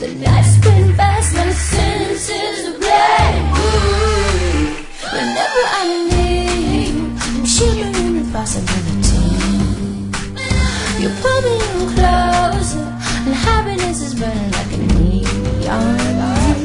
The nights went fast, my senses are blank. Whenever I'm near you, I'm shivering with possibility. You pull me in closer, and happiness is burning like a neon.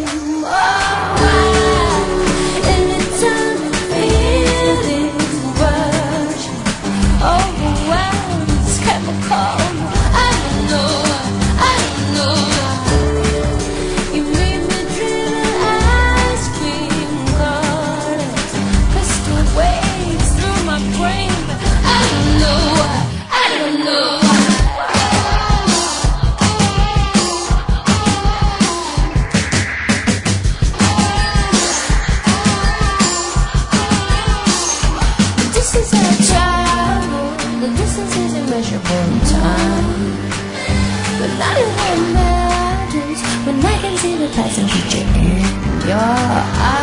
Not in what matters when I can see the passion future in your eyes.